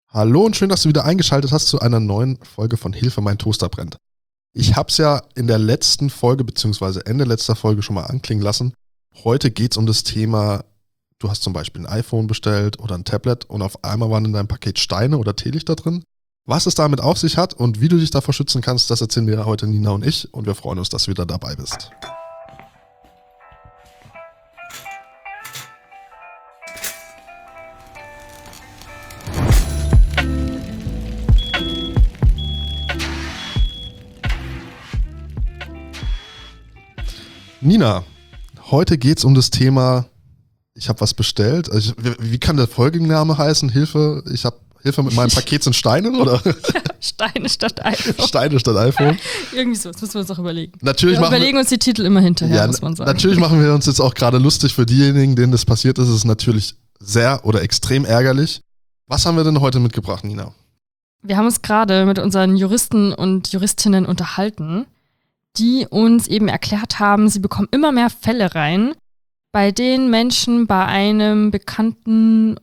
Hallo und schön, dass du wieder eingeschaltet hast zu einer neuen Folge von Hilfe, mein Toaster brennt. Ich habe es ja in der letzten Folge bzw. Ende letzter Folge schon mal anklingen lassen. Heute geht es um das Thema, du hast zum Beispiel ein iPhone bestellt oder ein Tablet und auf einmal waren in deinem Paket Steine oder Teelichter drin. Was es damit auf sich hat und wie du dich davor schützen kannst, das erzählen dir heute Nina und ich und wir freuen uns, dass du wieder dabei bist. Nina, heute geht es um das Thema, ich habe was bestellt. Wie kann der Folgenname heißen? Hilfe mit meinem Paket sind Steine, oder? Steine statt iPhone. Steine statt iPhone. Irgendwie so, das müssen wir uns auch überlegen. Wir überlegen uns die Titel immer hinterher, muss man sagen. Natürlich machen wir uns jetzt auch gerade lustig für diejenigen, denen das passiert ist. Es ist natürlich sehr oder extrem ärgerlich. Was haben wir denn heute mitgebracht, Nina? Wir haben uns gerade mit unseren Juristen und Juristinnen unterhalten, die uns eben erklärt haben, sie bekommen immer mehr Fälle rein, bei denen Menschen bei einem bekannten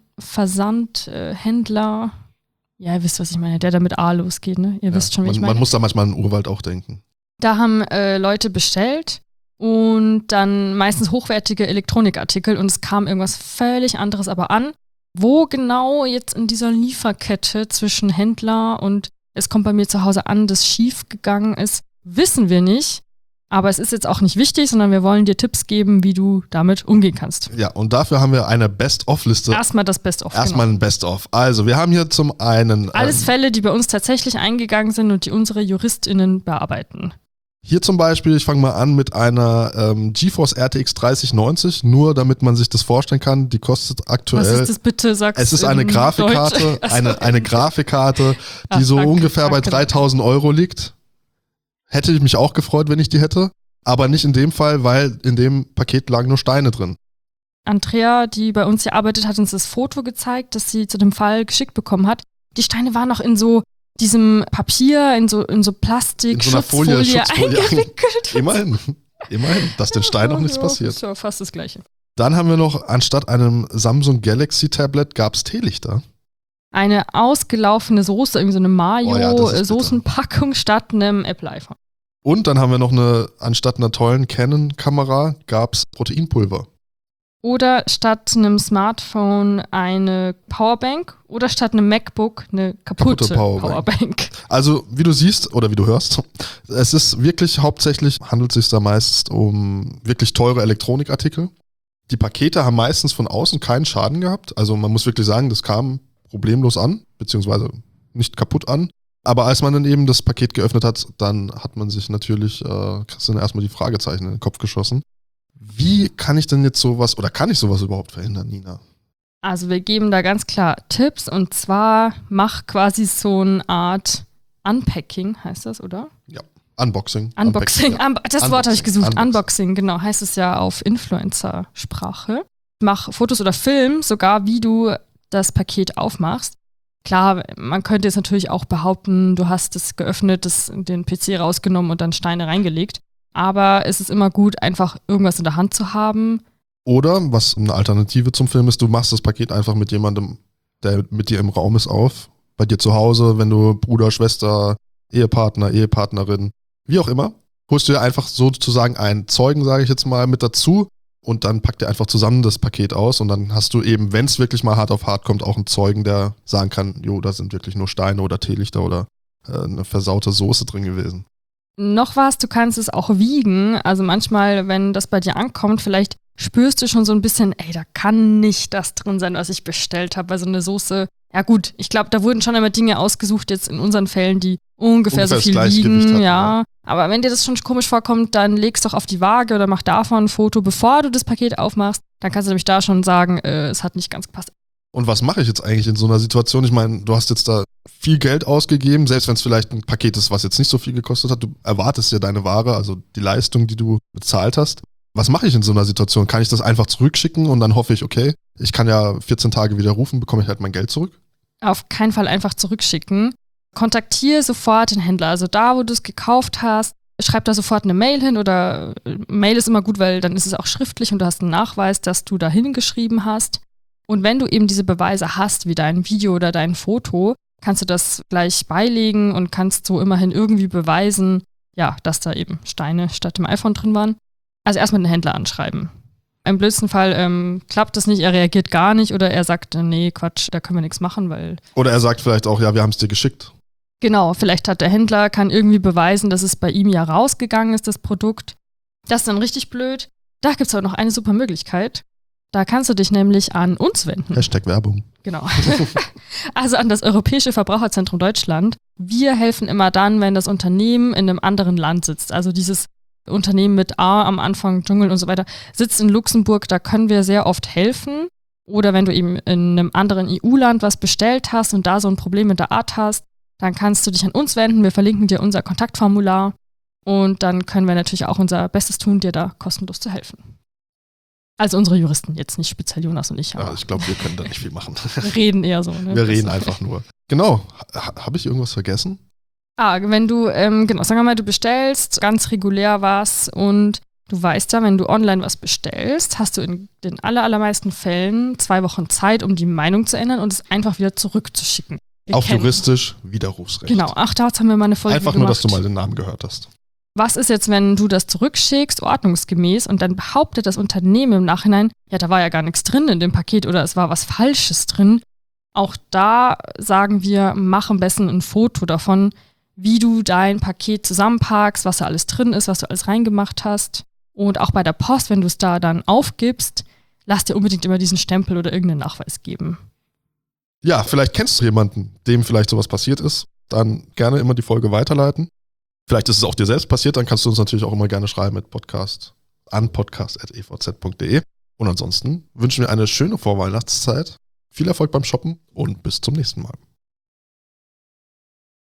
Versandhändler, ja, ihr wisst, was ich meine, der da mit A losgeht, ne? Ihr wisst schon, wie ich meine. Man muss da manchmal an den Urwald auch denken. Da haben Leute bestellt und dann meistens hochwertige Elektronikartikel und es kam irgendwas völlig anderes aber an. Wo genau jetzt in dieser Lieferkette zwischen Händler und es kommt bei mir zu Hause an, das schief gegangen ist, wissen wir nicht. Aber es ist jetzt auch nicht wichtig, sondern wir wollen dir Tipps geben, wie du damit umgehen kannst. Ja, und dafür haben wir eine Best-of-Liste. Erstmal das Best-of. Erstmal ein Best-of. Also, wir haben hier zum einen... Alles Fälle, die bei uns tatsächlich eingegangen sind und die unsere JuristInnen bearbeiten. Hier zum Beispiel, ich fange mal an mit einer GeForce RTX 3090, nur damit man sich das vorstellen kann. Die kostet aktuell... Was ist das bitte, sagst du? Es ist eine Grafikkarte, eine Grafikkarte, die so ungefähr bei 3.000 Euro liegt. Hätte ich mich auch gefreut, wenn ich die hätte, aber nicht in dem Fall, weil in dem Paket lagen nur Steine drin. Andrea, die bei uns hier arbeitet, hat uns das Foto gezeigt, das sie zu dem Fall geschickt bekommen hat. Die Steine waren noch in so diesem Papier, in so Plastik, in so einer Schutzfolie eingewickelt. Immerhin, dass den Steinen noch nichts passiert. Das ist ja fast das Gleiche. Dann haben wir noch, anstatt einem Samsung Galaxy Tablet gab es Teelichter. Eine ausgelaufene Soße, irgendwie so eine Mayo-Soßenpackung statt einem Apple-iPhone. Und dann haben wir noch anstatt einer tollen Canon-Kamera gab es Proteinpulver. Oder statt einem Smartphone eine Powerbank oder statt einem MacBook eine kaputte Powerbank. Also wie du siehst oder wie du hörst, es ist wirklich hauptsächlich, handelt es sich da meist um wirklich teure Elektronikartikel. Die Pakete haben meistens von außen keinen Schaden gehabt. Also man muss wirklich sagen, das kam problemlos an, beziehungsweise nicht kaputt an. Aber als man dann eben das Paket geöffnet hat, dann hat man sich natürlich, kriegst du dann erstmal die Fragezeichen in den Kopf geschossen. Wie kann ich denn jetzt sowas, oder kann ich sowas überhaupt verhindern, Nina? Also wir geben da ganz klar Tipps und zwar mach quasi so eine Art Unpacking, heißt das, oder? Ja, Unboxing. Ja. Das Wort habe ich gesucht, Unboxing, genau, heißt es ja auf Influencer-Sprache. Mach Fotos oder Film, sogar wie du das Paket aufmachst. Klar, man könnte jetzt natürlich auch behaupten, du hast es geöffnet, den PC rausgenommen und dann Steine reingelegt. Aber es ist immer gut, einfach irgendwas in der Hand zu haben. Oder, was eine Alternative zum Film ist, du machst das Paket einfach mit jemandem, der mit dir im Raum ist, auf. Bei dir zu Hause, wenn du Bruder, Schwester, Ehepartner, Ehepartnerin, wie auch immer. Holst du dir einfach sozusagen einen Zeugen, sage ich jetzt mal, mit dazu. Und dann packt ihr einfach zusammen das Paket aus und dann hast du eben, wenn es wirklich mal hart auf hart kommt, auch einen Zeugen, der sagen kann, jo, da sind wirklich nur Steine oder Teelichter oder eine versaute Soße drin gewesen. Noch was, du kannst es auch wiegen. Also manchmal, wenn das bei dir ankommt, vielleicht spürst du schon so ein bisschen, ey, da kann nicht das drin sein, was ich bestellt habe. Weil so eine Soße, ja gut, ich glaube, da wurden schon einmal Dinge ausgesucht, jetzt in unseren Fällen, die ungefähr so viel wiegen. Ja. Aber wenn dir das schon komisch vorkommt, dann legst doch auf die Waage oder mach davon ein Foto, bevor du das Paket aufmachst. Dann kannst du nämlich da schon sagen, es hat nicht ganz gepasst. Und was mache ich jetzt eigentlich in so einer Situation? Ich meine, du hast jetzt da viel Geld ausgegeben, selbst wenn es vielleicht ein Paket ist, was jetzt nicht so viel gekostet hat. Du erwartest ja deine Ware, also die Leistung, die du bezahlt hast. Was mache ich in so einer Situation? Kann ich das einfach zurückschicken und dann hoffe ich, okay, ich kann ja 14 Tage widerrufen, bekomme ich halt mein Geld zurück? Auf keinen Fall einfach zurückschicken. Kontaktiere sofort den Händler. Also da, wo du es gekauft hast, schreib da sofort eine Mail hin oder Mail ist immer gut, weil dann ist es auch schriftlich und du hast einen Nachweis, dass du da hingeschrieben hast. Und wenn du eben diese Beweise hast, wie dein Video oder dein Foto, kannst du das gleich beilegen und kannst so immerhin irgendwie beweisen, ja, dass da eben Steine statt dem iPhone drin waren. Also erstmal den Händler anschreiben. Im blödsten Fall klappt das nicht, er reagiert gar nicht oder er sagt, nee, Quatsch, da können wir nichts machen, weil... Oder er sagt vielleicht auch, ja, wir haben es dir geschickt. Genau, vielleicht hat der Händler, kann irgendwie beweisen, dass es bei ihm ja rausgegangen ist, das Produkt. Das ist dann richtig blöd. Da gibt es aber noch eine super Möglichkeit. Da kannst du dich nämlich an uns wenden. #Werbung. Genau. Also an das Europäische Verbraucherzentrum Deutschland. Wir helfen immer dann, wenn das Unternehmen in einem anderen Land sitzt. Also dieses Unternehmen mit A am Anfang, Dschungel und so weiter, sitzt in Luxemburg. Da können wir sehr oft helfen. Oder wenn du eben in einem anderen EU-Land was bestellt hast und da so ein Problem mit der Art hast, dann kannst du dich an uns wenden. Wir verlinken dir unser Kontaktformular. Und dann können wir natürlich auch unser Bestes tun, dir da kostenlos zu helfen. Also unsere Juristen, jetzt nicht speziell Jonas und ich. Ja, ich glaube, wir können da nicht viel machen. Wir reden eher so. Ne? Wir reden einfach nur. Genau. Habe ich irgendwas vergessen? Wenn du, genau, sagen wir mal, du bestellst ganz regulär was und du weißt ja, wenn du online was bestellst, hast du in den allermeisten Fällen 2 Wochen Zeit, um die Meinung zu ändern und es einfach wieder zurückzuschicken. Auch juristisch Widerrufsrecht. Genau, ach, da haben wir mal eine Folge einfach gemacht. Nur, dass du mal den Namen gehört hast. Was ist jetzt, wenn du das zurückschickst, ordnungsgemäß, und dann behauptet das Unternehmen im Nachhinein, ja, da war ja gar nichts drin in dem Paket oder es war was Falsches drin. Auch da sagen wir, mach am besten ein Foto davon, wie du dein Paket zusammenpackst, was da alles drin ist, was du alles reingemacht hast. Und auch bei der Post, wenn du es da dann aufgibst, lass dir unbedingt immer diesen Stempel oder irgendeinen Nachweis geben. Ja, vielleicht kennst du jemanden, dem vielleicht sowas passiert ist. Dann gerne immer die Folge weiterleiten. Vielleicht ist es auch dir selbst passiert, dann kannst du uns natürlich auch immer gerne schreiben mit podcast@evz.de. Und ansonsten wünschen wir eine schöne Vorweihnachtszeit, viel Erfolg beim Shoppen und bis zum nächsten Mal.